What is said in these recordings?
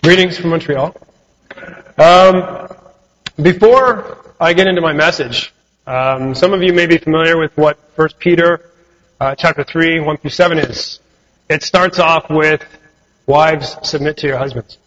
Greetings from Montreal. Before I get into my message, some of you may be familiar with what 1 Peter chapter 3, 1 through 7 is. It starts off with, wives, submit to your husbands.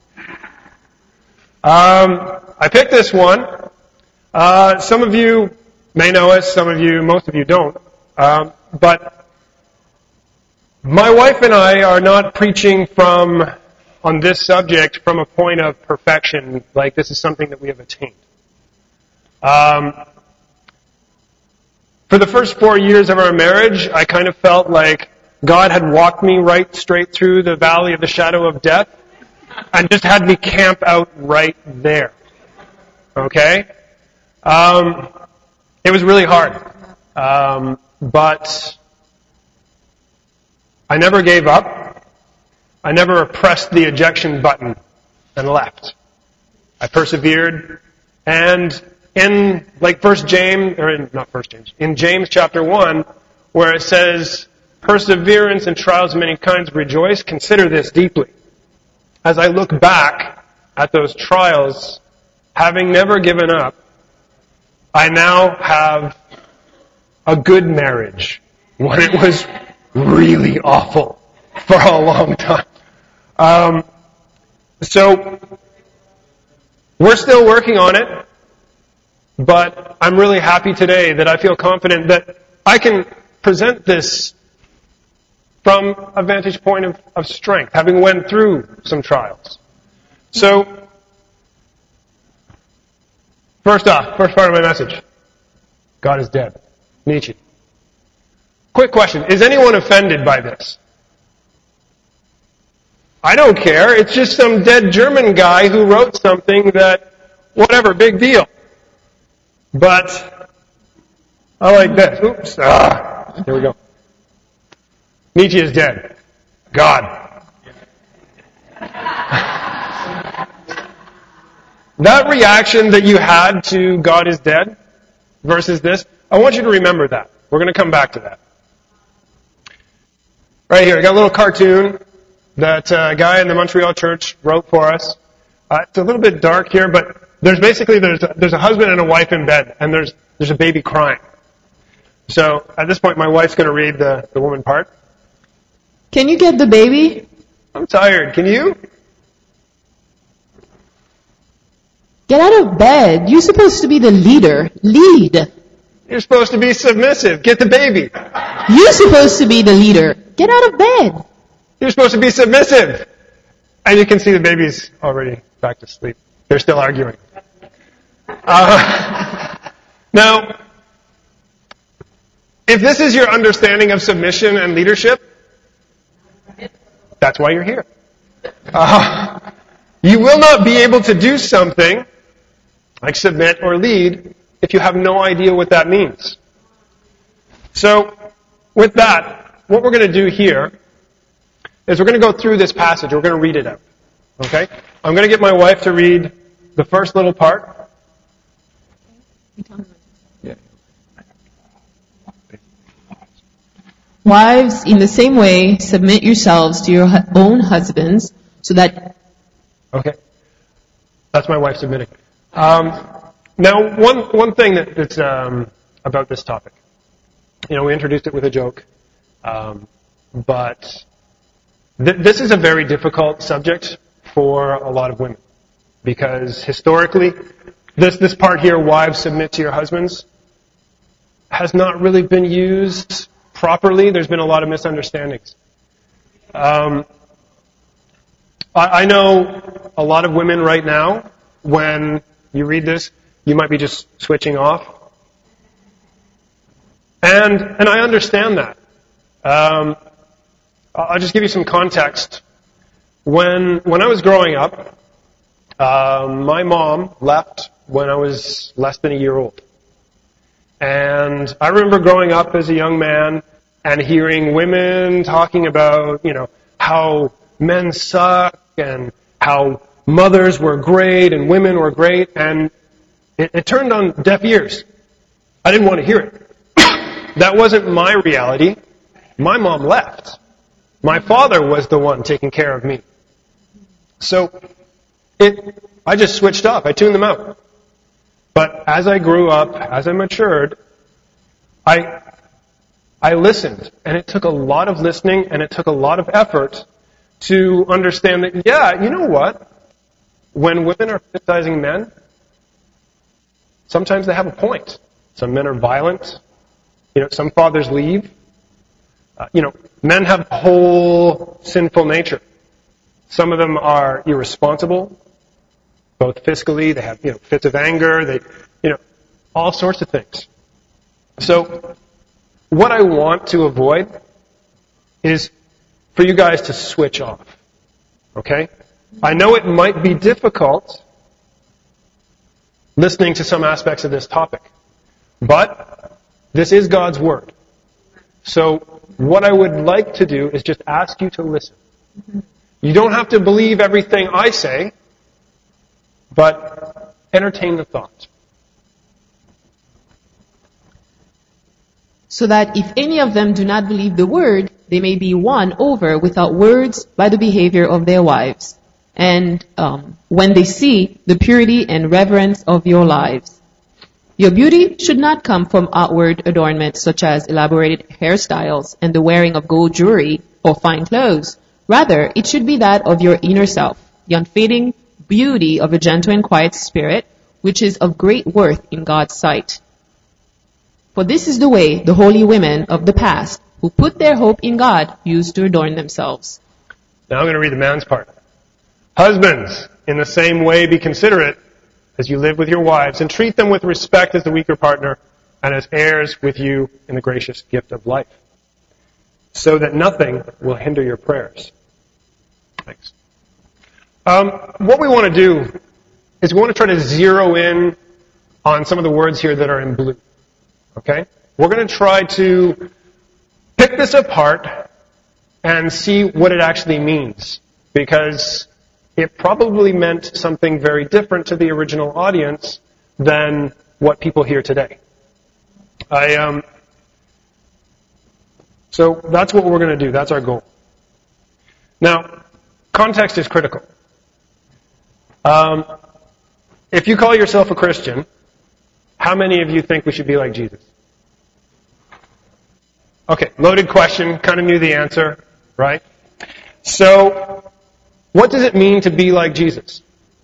I picked this one. Some of you may know it, most of you don't. But my wife and I are not preaching on this subject from a point of perfection, like this is something that we have attained. For the first 4 years of our marriage, I kind of felt like God had walked me right straight through the valley of the shadow of death and just had me camp out right there. Okay? It was really hard. But I never gave up. I never pressed the ejection button and left. I persevered, and in in James chapter 1, where it says, perseverance in trials of many kinds, rejoice, consider this deeply. As I look back at those trials, having never given up, I now have a good marriage when it was really awful for a long time. So we're still working on it, but I'm really happy today that I feel confident that I can present this from a vantage point of strength, having went through some trials. So, first part of my message, God is dead. Nietzsche. Quick question, is anyone offended by this? I don't care. It's just some dead German guy who wrote something that, whatever, big deal. But I like this. Oops. Here we go. Nietzsche is dead. God. That reaction that you had to God is dead versus this, I want you to remember that. We're going to come back to that. Right here, I got a little cartoon that a guy in the Montreal church wrote for us. It's a little bit dark here, but there's a husband and a wife in bed, and there's a baby crying. So at this point, my wife's going to read the woman part. Can you get the baby? I'm tired. Can you? Get out of bed. You're supposed to be the leader. Lead. You're supposed to be submissive. Get the baby. You're supposed to be the leader. Get out of bed. You're supposed to be submissive. And you can see the baby's already back to sleep. They're still arguing. Now, if this is your understanding of submission and leadership, that's why you're here. You will not be able to do something like submit or lead if you have no idea what that means. So, with that, what we're going to do here is we're going to go through this passage. We're going to read it out. Okay? I'm going to get my wife to read the first little part. Wives, in the same way, submit yourselves to your own husbands, so that... Okay. That's my wife submitting. Now, one thing that's about this topic. We introduced it with a joke. But this is a very difficult subject for a lot of women. Because historically, this part here, wives submit to your husbands, has not really been used properly. There's been a lot of misunderstandings. I know a lot of women right now, when you read this, you might be just switching off. And I understand that. I'll just give you some context. When I was growing up, my mom left when I was less than a year old. And I remember growing up as a young man and hearing women talking about, how men suck and how mothers were great and women were great, and it turned on deaf ears. I didn't want to hear it. That wasn't my reality. My mom left. My father was the one taking care of me. So I just switched off. I tuned them out. But as I grew up, as I matured, I listened. And it took a lot of listening and it took a lot of effort to understand that, yeah, you know what? When women are criticizing men, sometimes they have a point. Some men are violent. Some fathers leave. Men have a whole sinful nature. Some of them are irresponsible, both fiscally. They have, fits of anger. All sorts of things. So, what I want to avoid is for you guys to switch off. Okay? I know it might be difficult listening to some aspects of this topic, but this is God's Word. So what I would like to do is just ask you to listen. You don't have to believe everything I say, but entertain the thought. So that if any of them do not believe the word, they may be won over without words by the behavior of their wives. And when they see the purity and reverence of your lives. Your beauty should not come from outward adornment such as elaborated hairstyles and the wearing of gold jewelry or fine clothes. Rather, it should be that of your inner self, the unfading beauty of a gentle and quiet spirit, which is of great worth in God's sight. For this is the way the holy women of the past, who put their hope in God, used to adorn themselves. Now I'm going to read the man's part. Husbands, in the same way be considerate as you live with your wives, and treat them with respect as the weaker partner, and as heirs with you in the gracious gift of life, so that nothing will hinder your prayers. Thanks. What we want to do is we want to try to zero in on some of the words here that are in blue. Okay? We're going to try to pick this apart and see what it actually means, because it probably meant something very different to the original audience than what people hear today. So that's what we're going to do. That's our goal. Now, context is critical. If you call yourself a Christian, how many of you think we should be like Jesus? Okay, loaded question. Kind of knew the answer, right? So, what does it mean to be like Jesus?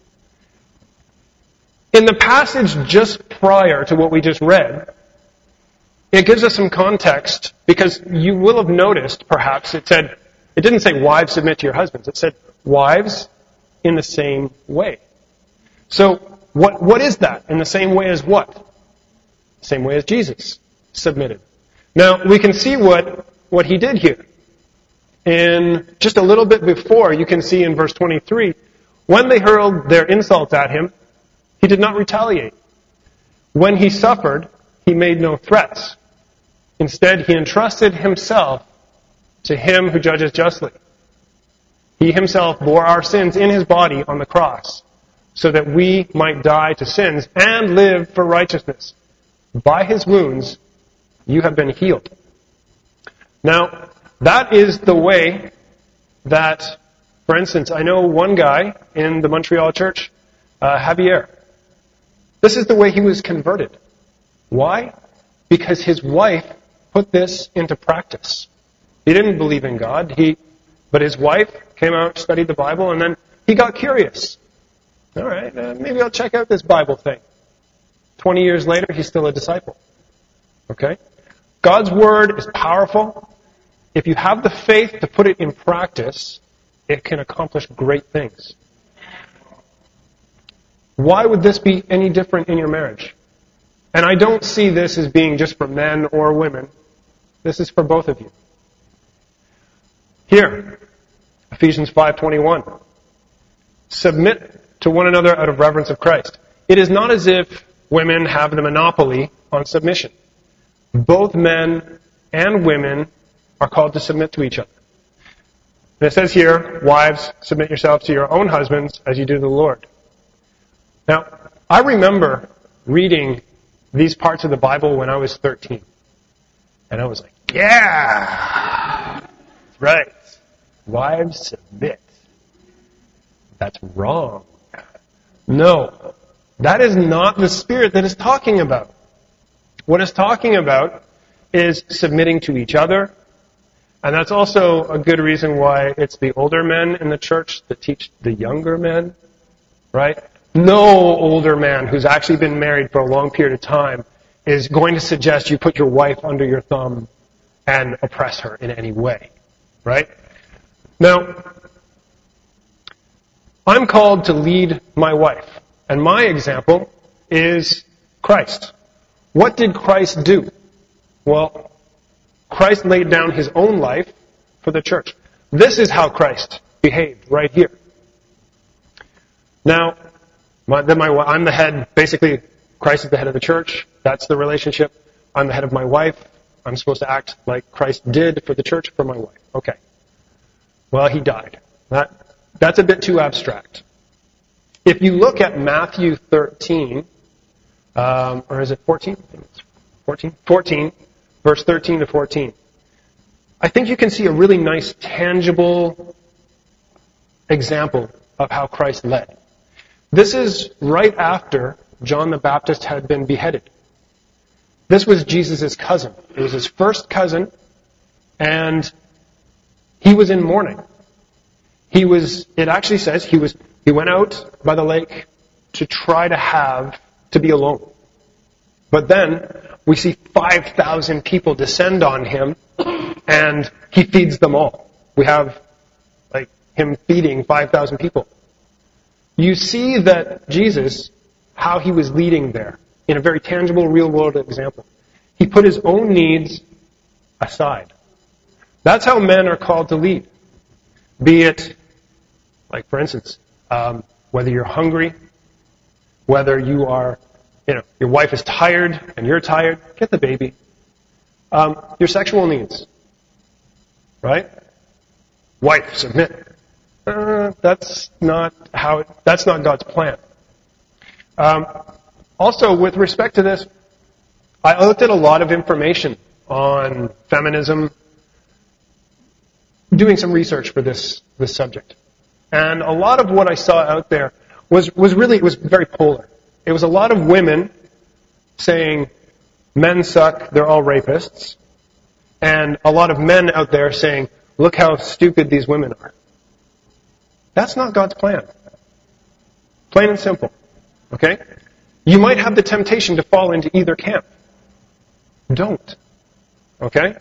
In the passage just prior to what we just read, it gives us some context, because you will have noticed, perhaps, it didn't say wives submit to your husbands. It said wives in the same way. So, what is that? In the same way as what? Same way as Jesus submitted. Now, we can see what he did here. In just a little bit before, you can see in verse 23, when they hurled their insults at him, he did not retaliate. When he suffered, he made no threats. Instead, he entrusted himself to him who judges justly. He himself bore our sins in his body on the cross, so that we might die to sins and live for righteousness. By his wounds, you have been healed. Now, that is the way that, for instance, I know one guy in the Montreal church, Javier. This is the way he was converted. Why? Because his wife put this into practice. He didn't believe in God, but his wife came out, studied the Bible, and then he got curious. All right, maybe I'll check out this Bible thing. 20 years later, he's still a disciple. Okay? God's Word is powerful. If you have the faith to put it in practice, it can accomplish great things. Why would this be any different in your marriage? And I don't see this as being just for men or women. This is for both of you. Here, Ephesians 5:21. Submit to one another out of reverence of Christ. It is not as if women have the monopoly on submission. Both men and women are called to submit to each other. And it says here, wives, submit yourselves to your own husbands as you do to the Lord. Now, I remember reading these parts of the Bible when I was 13. And I was like, yeah! That's right. Wives, submit. That's wrong. No. That is not the Spirit that is talking about. What it's talking about is submitting to each other. And that's also a good reason why it's the older men in the church that teach the younger men, right? No older man who's actually been married for a long period of time is going to suggest you put your wife under your thumb and oppress her in any way, right? Now, I'm called to lead my wife, and my example is Christ. What did Christ do? Well, Christ laid down his own life for the church. This is how Christ behaved right here. Now, I'm the head, basically, Christ is the head of the church. That's the relationship. I'm the head of my wife. I'm supposed to act like Christ did for the church for my wife. Okay. Well, he died. That's a bit too abstract. If you look at Matthew 13, or is it 14? 14, verse 13 to 14. I think you can see a really nice, tangible example of how Christ led. This is right after John the Baptist had been beheaded. This was Jesus' cousin. It was his first cousin, and he was in mourning. It actually says he went out by the lake to try to be alone. But then we see 5,000 people descend on him, and he feeds them all. We have him feeding 5,000 people. You see that Jesus, how he was leading there, in a very tangible, real-world example. He put his own needs aside. That's how men are called to lead. Be it, for instance, whether you're hungry, whether you are, your wife is tired and you're tired, get the baby. Your sexual needs, right? Wife, submit. That's not God's plan. Also, with respect to this, I looked at a lot of information on feminism, doing some research for this subject. And a lot of what I saw out there was very polar. It was a lot of women saying, men suck, they're all rapists. And a lot of men out there saying, look how stupid these women are. That's not God's plan. Plain and simple. Okay? You might have the temptation to fall into either camp. Don't. Okay?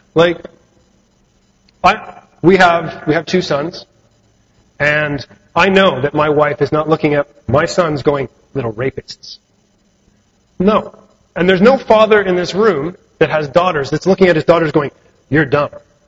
We have 2 sons, and I know that my wife is not looking at my sons going, little rapists. No. And there's no father in this room that has daughters that's looking at his daughters going, you're dumb.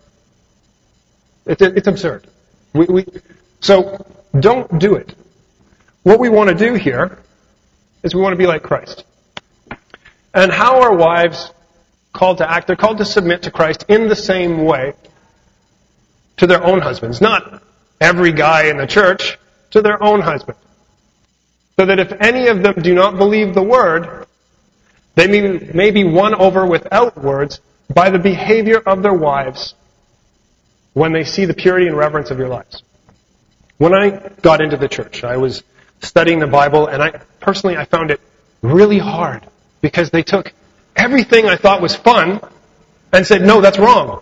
It's absurd. So don't do it. What we want to do here is we want to be like Christ. And how are wives called to act? They're called to submit to Christ in the same way to their own husbands. Not every guy in the church, to their own husband. So that if any of them do not believe the word, they may be won over without words by the behavior of their wives when they see the purity and reverence of your lives. When I got into the church, I was studying the Bible, and I found it really hard because they took everything I thought was fun and said, no, that's wrong.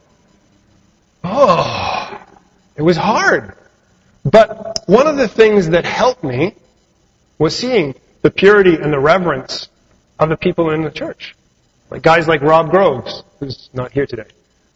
Oh, it was hard. But one of the things that helped me was seeing the purity and the reverence of the people in the church. Guys like Rob Groves, who's not here today.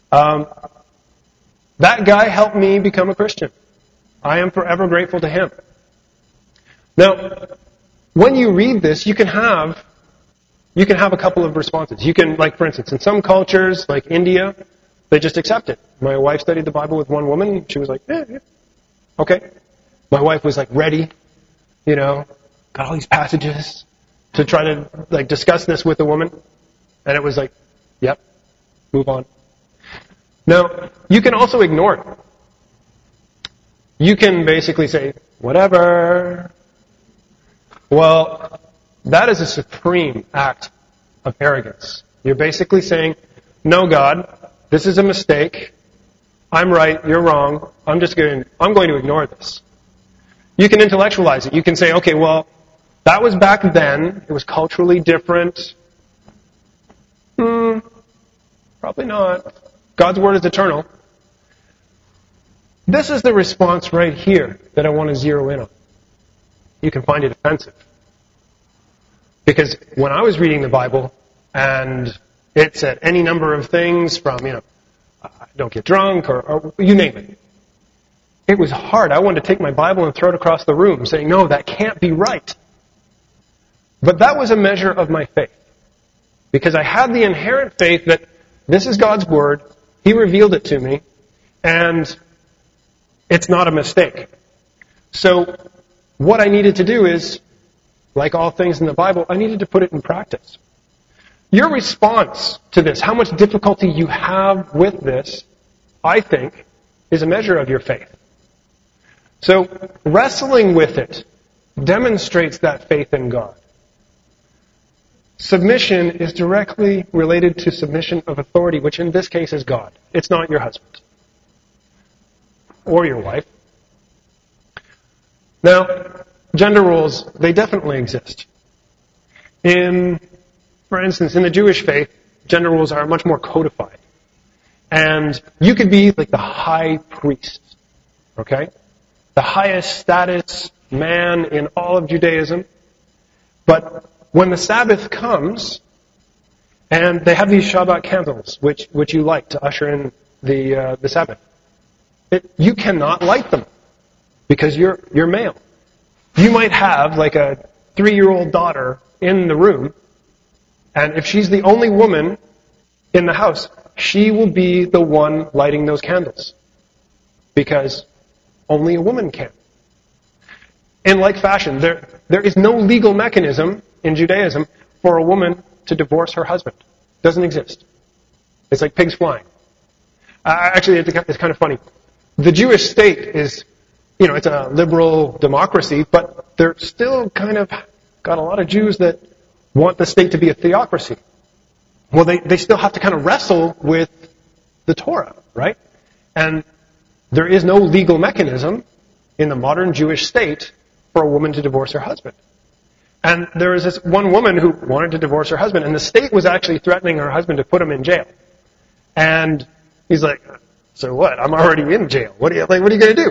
That guy helped me become a Christian. I am forever grateful to him. Now, when you read this, you can have a couple of responses. You can, for instance, in some cultures, like India, they just accept it. My wife studied the Bible with one woman, and she was like, yeah. Okay. My wife was ready, got all these passages to try to discuss this with the woman, and it was yep, move on. Now, you can also ignore it. You can basically say, whatever. Well, that is a supreme act of arrogance. You're basically saying, no, God, this is a mistake. I'm right, you're wrong. I'm going to ignore this. You can intellectualize it. You can say, okay, well, that was back then. It was culturally different. Probably not. God's Word is eternal. This is the response right here that I want to zero in on. You can find it offensive. Because when I was reading the Bible, and it said any number of things from, don't get drunk, or you name it. It was hard. I wanted to take my Bible and throw it across the room, saying, no, that can't be right. But that was a measure of my faith. Because I had the inherent faith that this is God's Word, He revealed it to me, and it's not a mistake. So what I needed to do is, like all things in the Bible, I needed to put it in practice. Your response to this, how much difficulty you have with this, I think, is a measure of your faith. So wrestling with it demonstrates that faith in God. Submission is directly related to submission of authority, which in this case is God. It's not your husband or your wife. Now, gender roles, they definitely exist. For instance, in the Jewish faith, gender roles are much more codified. And you could be like the high priest, okay? The highest status man in all of Judaism. But when the Sabbath comes, and they have these Shabbat candles, which you light to usher in the Sabbath, you cannot light them because you're male. You might have like a 3-year-old daughter in the room, and if she's the only woman in the house, she will be the one lighting those candles because only a woman can. In like fashion, there is no legal mechanism in Judaism for a woman to divorce her husband. It doesn't exist. It's like pigs flying. Actually, it's kind of funny. The Jewish state is, it's a liberal democracy, but they're still kind of got a lot of Jews that want the state to be a theocracy. Well, they still have to kind of wrestle with the Torah, right? And there is no legal mechanism in the modern Jewish state for a woman to divorce her husband. And there was this one woman who wanted to divorce her husband, and the state was actually threatening her husband to put him in jail. And he's like, so what? I'm already in jail. What are you going to do?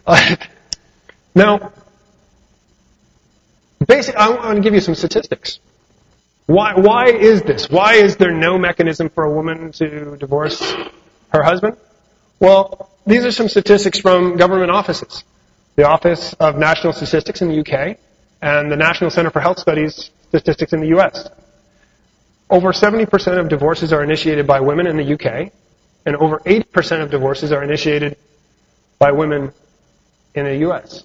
Now, basically, I want to give you some statistics. Why is this? Why is there no mechanism for a woman to divorce her husband? Well, these are some statistics from government offices. The Office of National Statistics in the UK and the National Center for Health Studies statistics in the US. Over 70% of divorces are initiated by women in the UK, and over 80% of divorces are initiated by women in the US.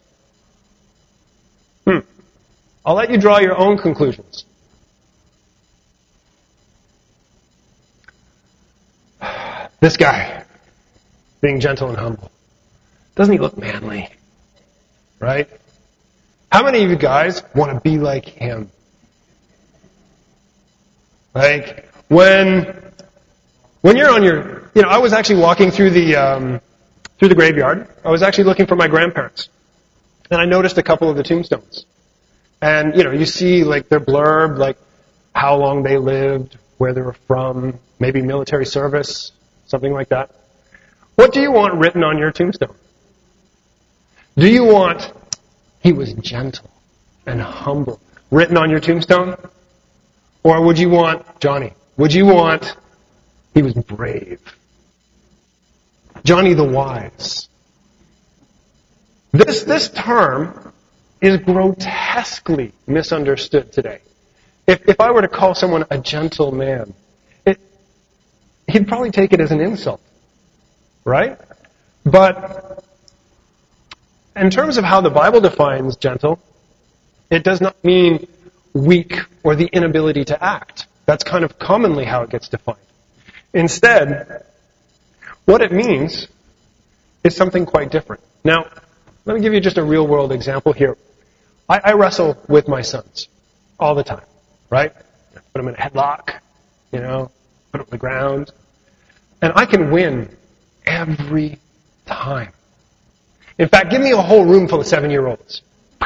I'll let you draw your own conclusions. This guy, being gentle and humble. Doesn't he look manly? Right? How many of you guys want to be like him? Like, when you're on your, I was actually walking through the graveyard. I was actually looking for my grandparents. And I noticed a couple of the tombstones. And, you see, like, their blurb, like, how long they lived, where they were from, maybe military service, something like that. What do you want written on your tombstone? Do you want, he was gentle and humble, written on your tombstone? Or would you want, Johnny, he was brave? Johnny the Wise. This term is grotesquely misunderstood today. If I were to call someone a gentle man, he'd probably take it as an insult, right? But in terms of how the Bible defines gentle, it does not mean weak or the inability to act. That's kind of commonly how it gets defined. Instead, what it means is something quite different. Now, let me give you just a real-world example here. I wrestle with my sons all the time, right? Put them in a headlock, put them on the ground. And I can win every time. In fact, give me a whole room full of 7-year-olds.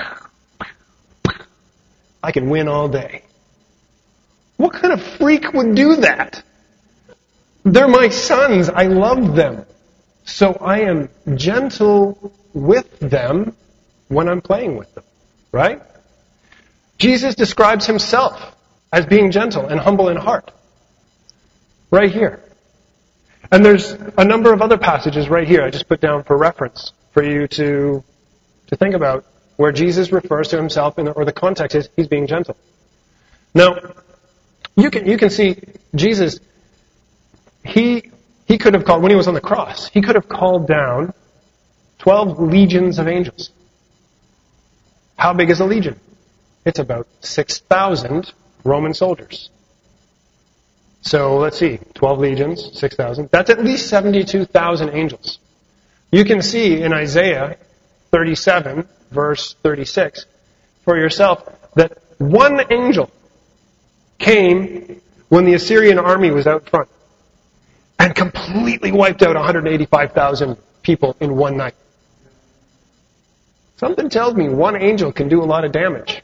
I can win all day. What kind of freak would do that? They're my sons. I love them. So I am gentle with them when I'm playing with them. Right? Jesus describes himself as being gentle and humble in heart. Right here. And there's a number of other passages right here I just put down for reference for you to think about where Jesus refers to himself, or the context is he's being gentle. Now, you can see Jesus, he could have called, when he was on the cross, he could have called down 12 legions of angels. How big is a legion? It's about 6,000 Roman soldiers. So let's see, 12 legions, 6,000. That's at least 72,000 angels. You can see in Isaiah 37, verse 36, for yourself, that one angel came when the Assyrian army was out front and completely wiped out 185,000 people in one night. Something tells me one angel can do a lot of damage.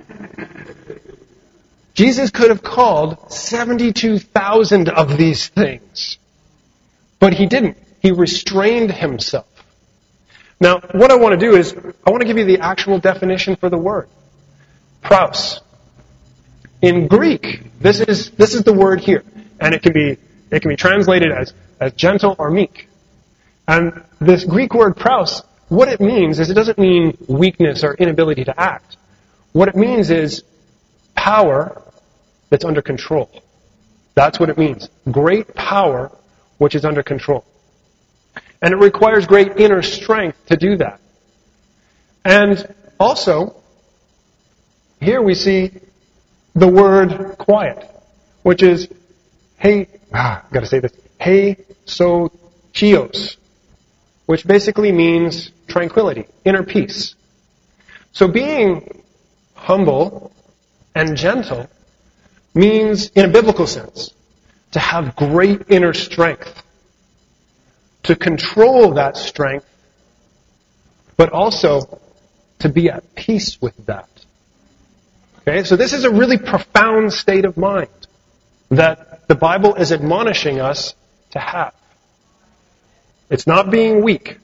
Jesus could have called 72,000 of these things, but he didn't. He restrained himself. Now, what I want to do is, I want to give you the actual definition for the word. Praus. In Greek, this is the word here, and it can be translated as gentle or meek. And this Greek word praus, what it means is, it doesn't mean weakness or inability to act. What it means is power that's under control. That's what it means. Great power which is under control. And it requires great inner strength to do that. And also, here we see the word quiet, which is gotta say this, so chios, which basically means tranquility, inner peace. So being humble and gentle means, in a biblical sense, to have great inner strength, to control that strength, but also to be at peace with that. Okay, so this is a really profound state of mind that the Bible is admonishing us to have. It's not being weak.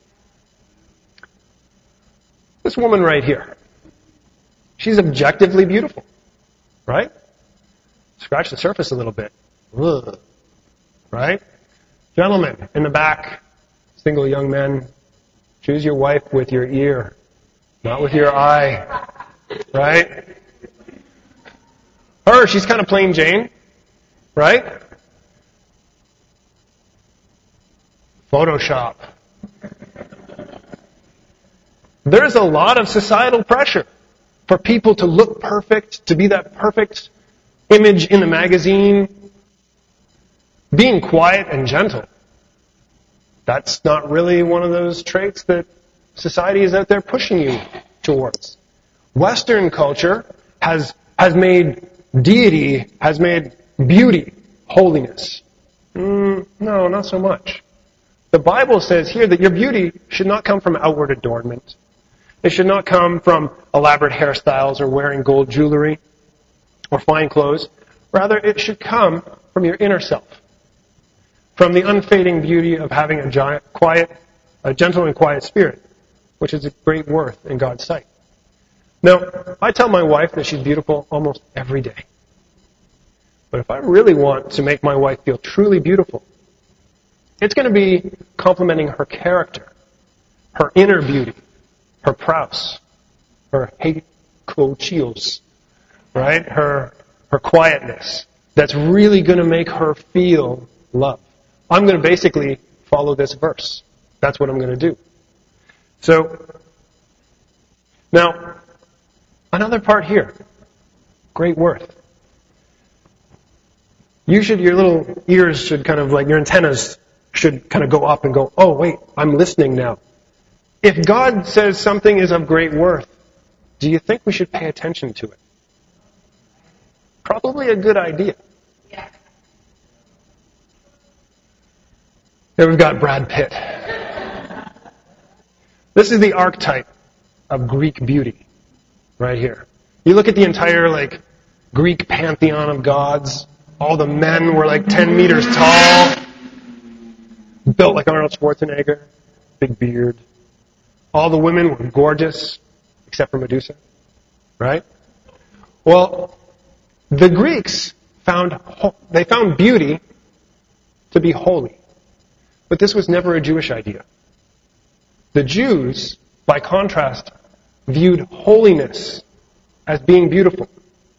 This woman right here, she's objectively beautiful, right? Scratch the surface a little bit. Ugh. Right? Gentlemen, in the back, single young men, choose your wife with your ear, not with your eye. Right? Her, she's kind of plain Jane. Right? Photoshop. There's a lot of societal pressure for people to look perfect, to be that perfect image in the magazine. Being quiet and gentle, that's not really one of those traits that society is out there pushing you towards. Western culture has made deity, has made beauty, holiness. No, not so much. The Bible says here that your beauty should not come from outward adornment. It should not come from elaborate hairstyles or wearing gold jewelry or fine clothes. Rather, it should come from your inner self. From the unfading beauty of having a gentle and quiet spirit, which is a great worth in God's sight. Now, I tell my wife that she's beautiful almost every day. But if I really want to make my wife feel truly beautiful, it's going to be complimenting her character, her inner beauty, her praus, her heikochios, right? Her quietness. That's really going to make her feel love. I'm going to basically follow this verse. That's what I'm going to do. So, now, another part here. Great worth. Your little ears should kind of, like your antennas should kind of go up and go, oh wait, I'm listening now. If God says something is of great worth, do you think we should pay attention to it? Probably a good idea. Here we've got Brad Pitt. This is the archetype of Greek beauty, right here. You look at the entire, Greek pantheon of gods. All the men were 10 meters tall, built like Arnold Schwarzenegger, big beard. All the women were gorgeous, except for Medusa, right? Well, the Greeks found beauty to be holy. But this was never a Jewish idea. The Jews, by contrast, viewed holiness as being beautiful.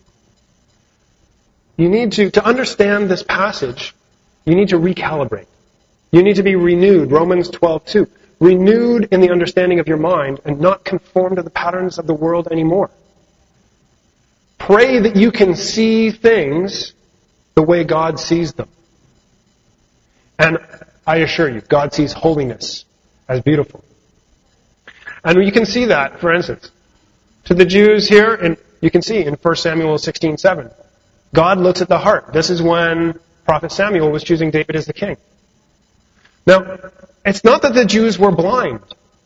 You need to understand this passage, you need to recalibrate. You need to be renewed, Romans 12:2. Renewed in the understanding of your mind and not conformed to the patterns of the world anymore. Pray that you can see things the way God sees them. And I assure you, God sees holiness as beautiful. And you can see that, for instance, to the Jews here, and you can see in 1 Samuel 16:7, God looks at the heart. This is when Prophet Samuel was choosing David as the king. Now, it's not that the Jews were blind.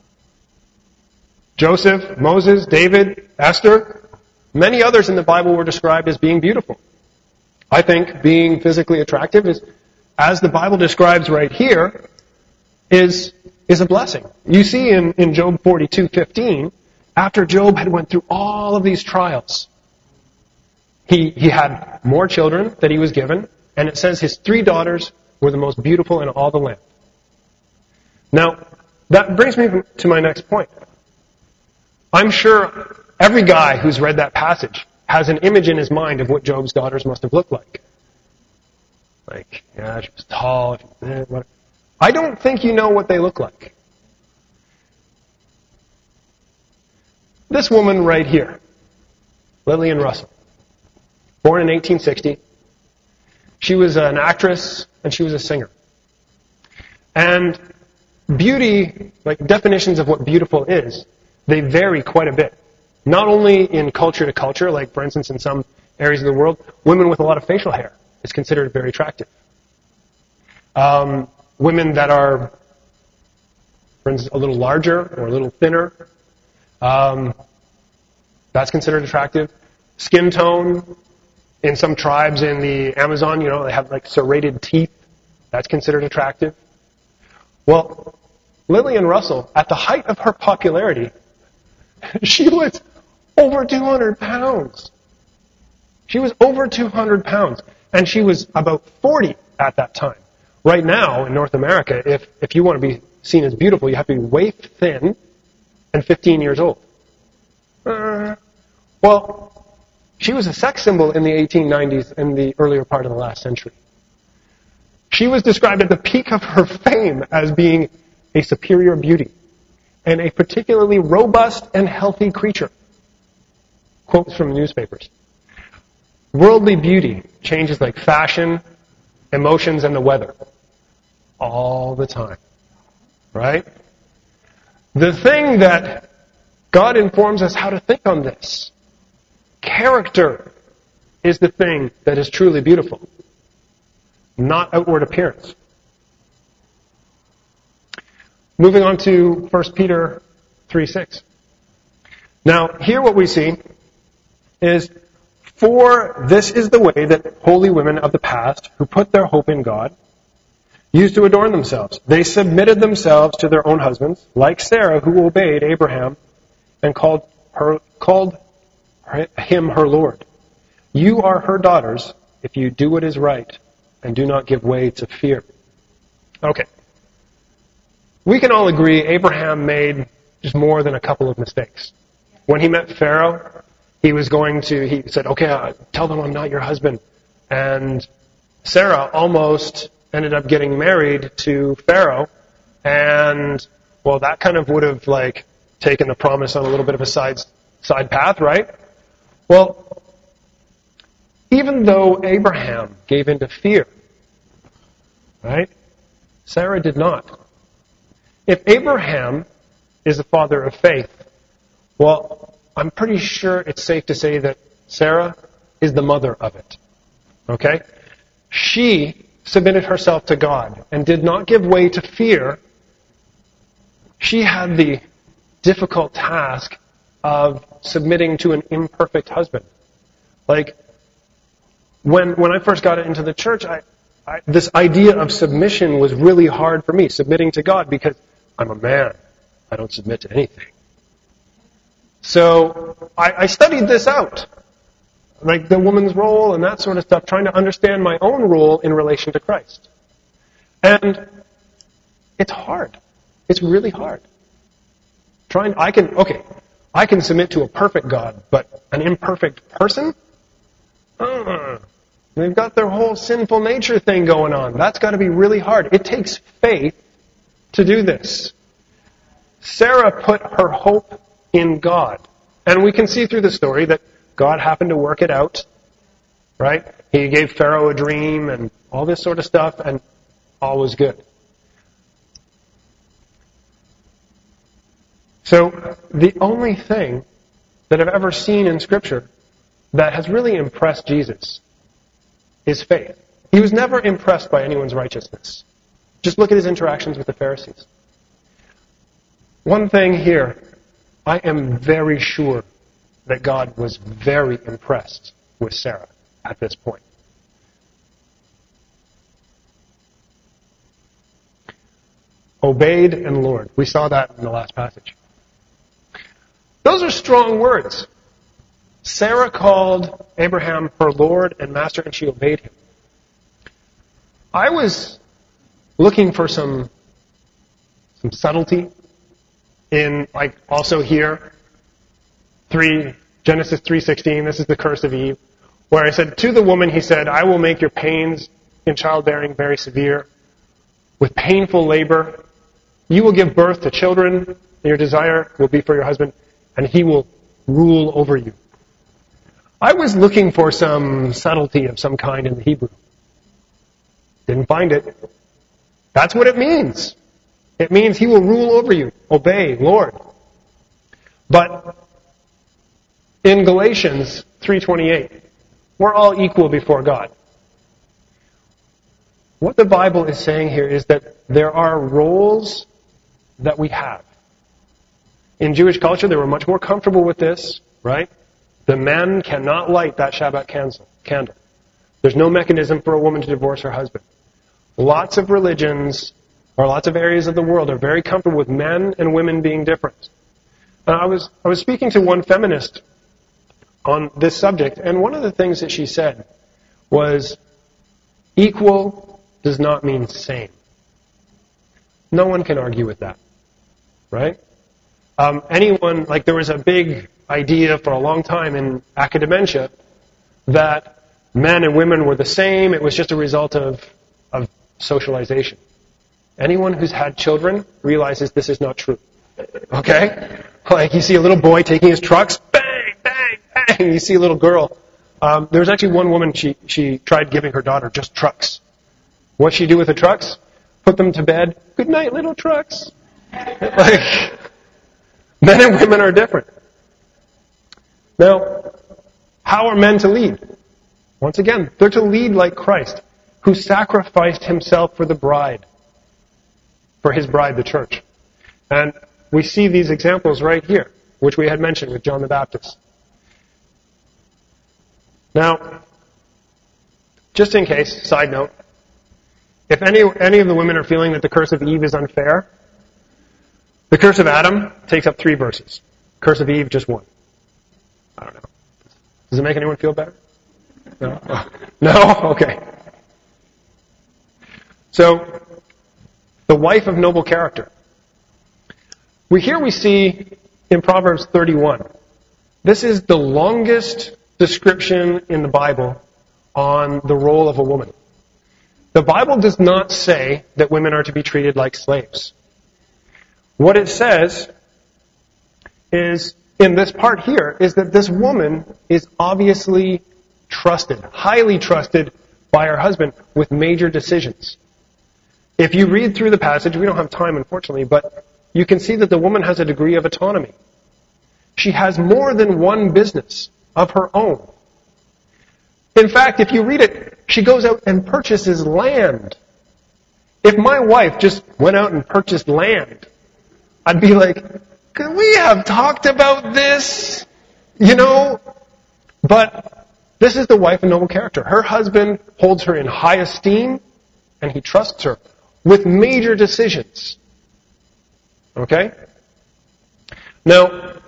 Joseph, Moses, David, Esther, many others in the Bible were described as being beautiful. I think being physically attractive is, as the Bible describes right here, is a blessing. You see in Job 42:15, after Job had went through all of these trials, he had more children that he was given, and it says his 3 daughters were the most beautiful in all the land. Now, that brings me to my next point. I'm sure every guy who's read that passage has an image in his mind of what Job's daughters must have looked like. She was tall. I don't think you know what they look like. This woman right here, Lillian Russell, born in 1860. She was an actress and she was a singer. And beauty, definitions of what beautiful is, they vary quite a bit. Not only in culture to culture, for instance in some areas of the world, women with a lot of facial hair is considered very attractive. Women that are, for instance, a little larger or a little thinner, that's considered attractive. Skin tone, in some tribes in the Amazon, they have serrated teeth. That's considered attractive. Well, Lillian Russell, at the height of her popularity, she was over 200 pounds. She was over 200 pounds. And she was about 40 at that time. Right now, in North America, if you want to be seen as beautiful, you have to be waist thin and 15 years old. Well, she was a sex symbol in the 1890s and the earlier part of the last century. She was described at the peak of her fame as being a superior beauty and a particularly robust and healthy creature. Quotes from newspapers. Worldly beauty changes like fashion, emotions, and the weather. All the time. Right? The thing that God informs us how to think on this. Character is the thing that is truly beautiful. Not outward appearance. Moving on to 1 Peter 3:6. Now, here what we see is, for this is the way that holy women of the past, who put their hope in God, used to adorn themselves. They submitted themselves to their own husbands, like Sarah, who obeyed Abraham and called him her Lord. You are her daughters if you do what is right and do not give way to fear. Okay. We can all agree Abraham made just more than a couple of mistakes. When he met Pharaoh, he said, okay, tell them I'm not your husband. And Sarah almost ended up getting married to Pharaoh. And, well, that kind of would have, taken the promise on a little bit of a side path, right? Well, even though Abraham gave in to fear, right, Sarah did not. If Abraham is the father of faith, well, I'm pretty sure it's safe to say that Sarah is the mother of it. Okay? She submitted herself to God and did not give way to fear. She had the difficult task of submitting to an imperfect husband. Like, when I first got into the church, this idea of submission was really hard for me, submitting to God, because I'm a man. I don't submit to anything. So I studied this out, like the woman's role and that sort of stuff, trying to understand my own role in relation to Christ. And it's hard. It's really hard. I can submit to a perfect God, but an imperfect person? They've got their whole sinful nature thing going on. That's got to be really hard. It takes faith to do this. Sarah put her hope in God. And we can see through the story that God happened to work it out, right? He gave Pharaoh a dream and all this sort of stuff, and all was good. So the only thing that I've ever seen in Scripture that has really impressed Jesus is faith. He was never impressed by anyone's righteousness. Just look at his interactions with the Pharisees. One thing here, I am very sure that God was very impressed with Sarah at this point. Obeyed and Lord. We saw that in the last passage. Those are strong words. Sarah called Abraham her Lord and Master, and she obeyed him. I was looking for some subtlety in, like, also here, Genesis 3:16, this is the curse of Eve, where I said, to the woman, he said, I will make your pains in childbearing very severe. With painful labor, you will give birth to children, and your desire will be for your husband, and he will rule over you. I was looking for some subtlety of some kind in the Hebrew. Didn't find it. That's what it means. It means he will rule over you. Obey, Lord. But in Galatians 3:28, we're all equal before God. What the Bible is saying here is that there are roles that we have. In Jewish culture, they were much more comfortable with this, right? The men cannot light that Shabbat candle. There's no mechanism for a woman to divorce her husband. Lots of religions, or lots of areas of the world, are very comfortable with men and women being different. I was speaking to one feminist on this subject, and one of the things that she said was, equal does not mean same. No one can argue with that, right? There was a big idea for a long time in academia that men and women were the same. It was just a result of socialization. Anyone who's had children realizes this is not true. Okay? Like, you see a little boy taking his trucks, bang, bang, bang. You see a little girl. There was actually one woman, she tried giving her daughter just trucks. What'd she do with the trucks? Put them to bed. Good night, little trucks. Like, men and women are different. Now, how are men to lead? Once again, they're to lead like Christ, who sacrificed himself for the bride, for his bride, the church. And we see these examples right here, which we had mentioned with John the Baptist. Now, just in case, side note, if any of the women are feeling that the curse of Eve is unfair, the curse of Adam takes up 3 verses. Curse of Eve, just 1. I don't know. Does it make anyone feel better? No? No? Okay. So, the wife of noble character. Here we see in Proverbs 31. This is the longest description in the Bible on the role of a woman. The Bible does not say that women are to be treated like slaves. What it says is, in this part here, is that this woman is obviously trusted, highly trusted by her husband with major decisions. If you read through the passage, we don't have time, unfortunately, but you can see that the woman has a degree of autonomy. She has more than one business of her own. In fact, if you read it, she goes out and purchases land. If my wife just went out and purchased land, I'd be like, could we have talked about this? But this is the wife of noble character. Her husband holds her in high esteem, and he trusts her with major decisions. Okay? Now,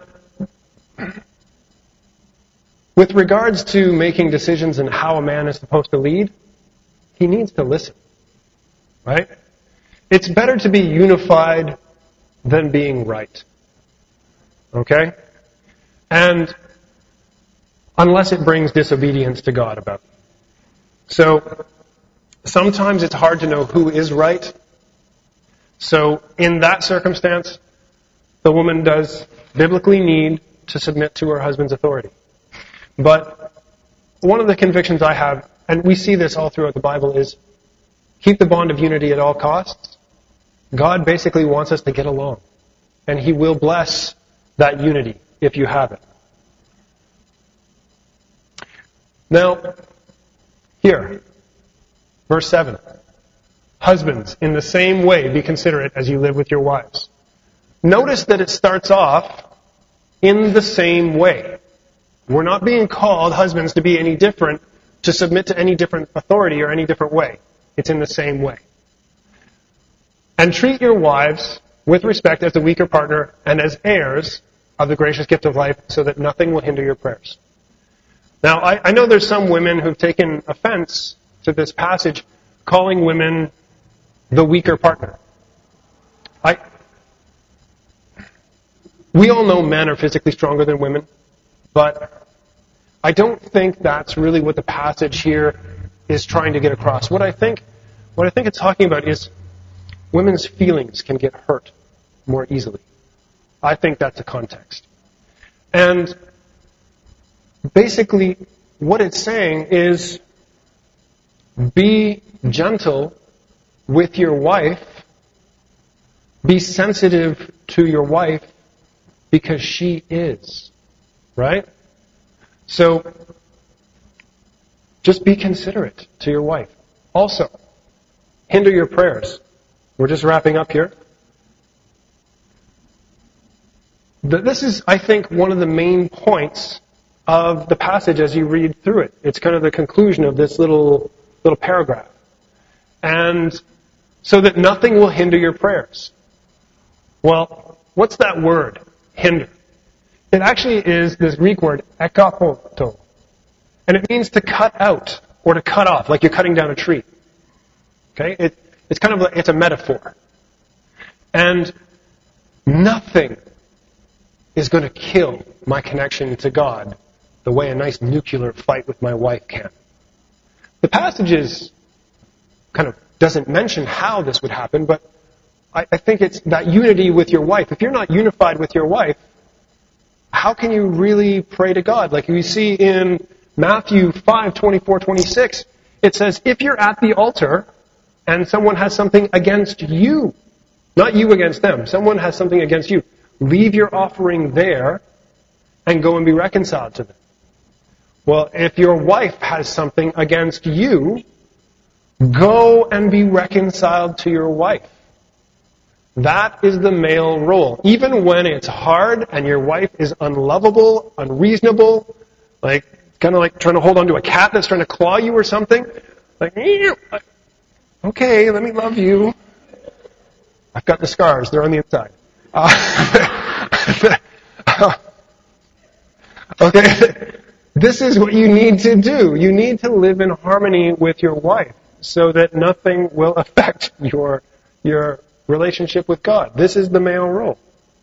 with regards to making decisions and how a man is supposed to lead, he needs to listen. Right? It's better to be unified than being right. Okay? And unless it brings disobedience to God about it. So, sometimes it's hard to know who is right. So, in that circumstance, the woman does biblically need to submit to her husband's authority. But one of the convictions I have, and we see this all throughout the Bible, is keep the bond of unity at all costs. God basically wants us to get along. And He will bless that unity if you have it. Now, here, verse 7. Husbands, in the same way, be considerate as you live with your wives. Notice that it starts off in the same way. We're not being called, husbands, to be any different, to submit to any different authority or any different way. It's in the same way. And treat your wives with respect as the weaker partner and as heirs of the gracious gift of life, so that nothing will hinder your prayers. Now, I know there's some women who've taken offense to this passage, calling women the weaker partner. We all know men are physically stronger than women, but I don't think that's really what the passage here is trying to get across. What I think it's talking about is women's feelings can get hurt more easily. I think that's the context. And basically, what it's saying is, be gentle with your wife, be sensitive to your wife, because she is. Right? So, just be considerate to your wife. Also, hinder your prayers. We're just wrapping up here. This is, I think, one of the main points of the passage as you read through it. It's kind of the conclusion of this little paragraph. And so that nothing will hinder your prayers. Well, what's that word? Hinder. It actually is this Greek word, ekapoto. And it means to cut out or to cut off, like you're cutting down a tree. Okay? It's kind of like, it's a metaphor. And nothing is going to kill my connection to God the way a nice nuclear fight with my wife can. The passage kind of doesn't mention how this would happen, but I think it's that unity with your wife. If you're not unified with your wife, how can you really pray to God? Like we see in Matthew 5:24-26, it says, if you're at the altar and someone has something against you, not you against them, someone has something against you, leave your offering there and go and be reconciled to them. Well, if your wife has something against you, go and be reconciled to your wife. That is the male role. Even when it's hard and your wife is unlovable, unreasonable, like kind of like trying to hold on to a cat that's trying to claw you or something, like, okay, let me love you. I've got the scars. They're on the inside. Okay, this is what you need to do. You need to live in harmony with your wife so that nothing will affect your relationship with God. This is the male role.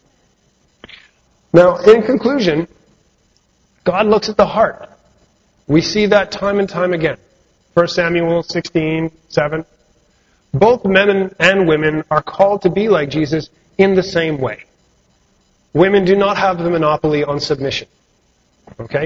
Now, in conclusion, God looks at the heart. We see that time and time again. 1 Samuel 16:7. Both men and women are called to be like Jesus in the same way. Women do not have the monopoly on submission. Okay?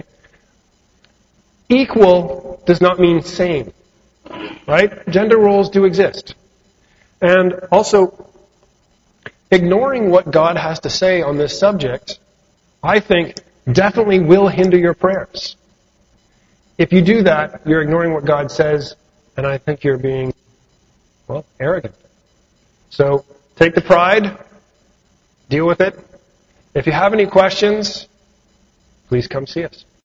Equal does not mean same. Right? Gender roles do exist. And also, ignoring what God has to say on this subject, I think, definitely will hinder your prayers. If you do that, you're ignoring what God says, and I think you're being, arrogant. So, take the pride, deal with it. If you have any questions, please come see us.